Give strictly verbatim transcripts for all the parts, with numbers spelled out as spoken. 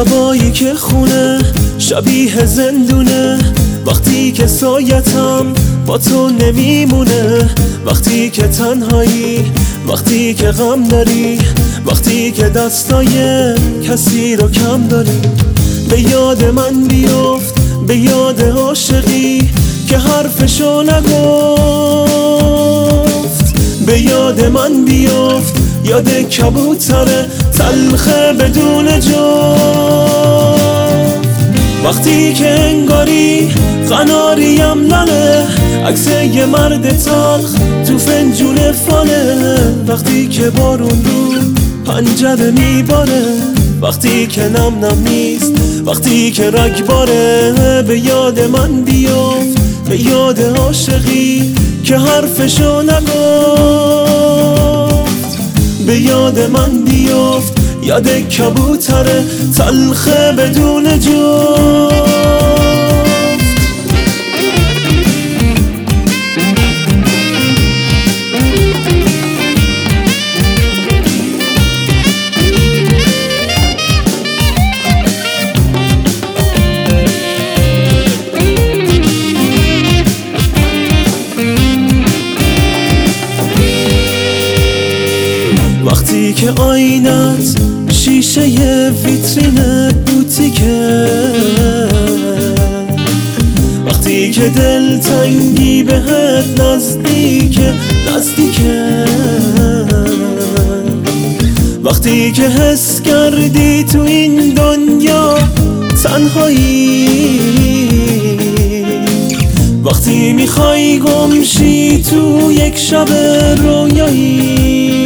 شبایی که خونه شبیه زندونه، وقتی که سایتم با تو نمیمونه، وقتی که تنهایی، وقتی که غم داری، وقتی که دستای کسی رو کم داری. به یاد من بیفت، به یاد عاشقی که حرفشو نگفت. به یاد من بیفت، یاد کبوتر تلخه بدون جفت. وقتی که انگاری قناریم ننه، عکس یه مرد تلخ تو فنجون فانه. وقتی که بارون رو پنجره میباره، وقتی که نم نم نیست، وقتی که رگباره. به یاد من بیفت، به یاد عاشقی که حرفشو نگفت. به یاد من بیفت، یاد کبوتر تلخه بدون جفت. وقتی که آینت شیشه ویترین بوتیکه، وقتی که دلتنگی بهت نزدیکه نزدیکه، وقتی که حس کردی تو این دنیا تنهایی، وقتی میخوای گمشی تو یک شب رویایی.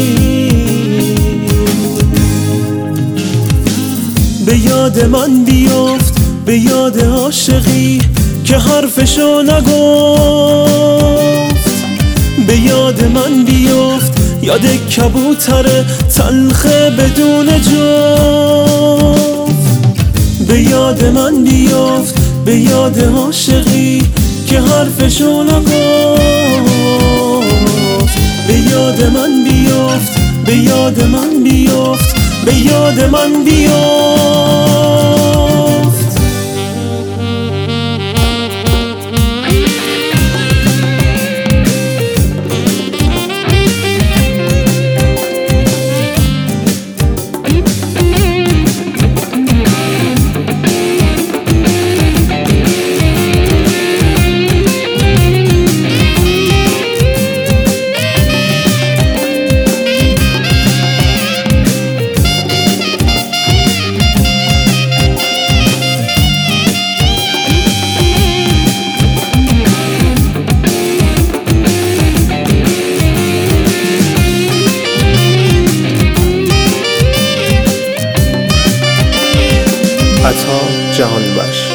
به یاد من بیفت، به یاد عاشقی که حرفشو نگفت. به یاد من بیفت، یاد کبوتر تلخه بدون جفت. به یاد من بیفت، به یاد عاشقی که حرفشو نگفت. به یاد من بیفت، به یاد من بیفت، به یاد من بیفت. عطا جهانبخش.